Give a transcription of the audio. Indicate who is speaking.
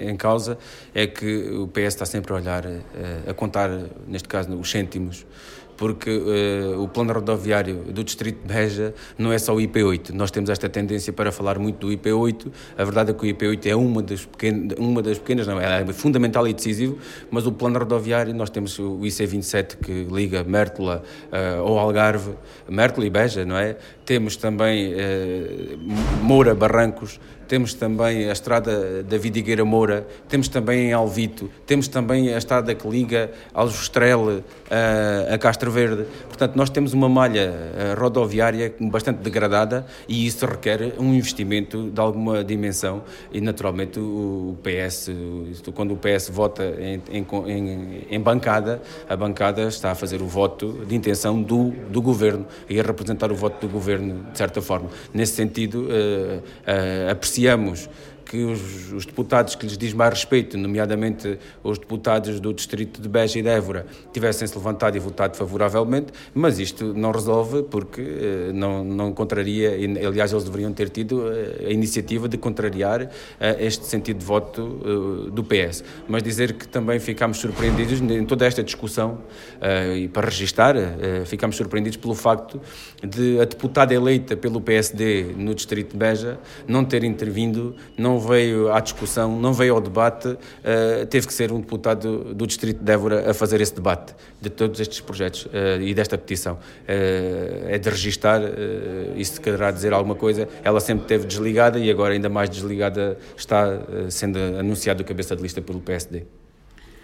Speaker 1: em causa é que o PS está sempre a olhar, a contar, neste caso, os cêntimos, porque o plano rodoviário do Distrito de Beja não é só o IP8. Nós temos esta tendência para falar muito do IP8. A verdade é que o IP8 é uma das pequenas, não, é fundamental e decisivo, mas o plano rodoviário, nós temos o IC27 que liga Mértola ao Algarve, Mértola e Beja, não é? Temos também Moura, Barrancos, temos também a estrada da Vidigueira Moura, temos também em Alvito, temos também a estrada que liga Aljustrel a Castro Verde. Portanto, nós temos uma malha rodoviária bastante degradada e isso requer um investimento de alguma dimensão e, naturalmente, o PS, quando o PS vota em bancada, a bancada está a fazer o voto de intenção do Governo e a representar o voto do Governo, de certa forma. Nesse sentido, apreciamos que os deputados que lhes diz mais respeito, nomeadamente os deputados do Distrito de Beja e de Évora, tivessem-se levantado e votado favoravelmente, mas isto não resolve porque não contraria, aliás, eles deveriam ter tido a iniciativa de contrariar este sentido de voto do PS. Mas dizer que também ficámos surpreendidos em toda esta discussão, e para registar, ficámos surpreendidos pelo facto de a deputada eleita pelo PSD no Distrito de Beja não ter intervindo, não veio à discussão, não veio ao debate, teve que ser um deputado do Distrito de Évora a fazer esse debate de todos estes projetos e desta petição. É de registar, isso quererá dizer alguma coisa, ela sempre esteve desligada e agora ainda mais desligada está sendo anunciado cabeça de lista pelo PSD.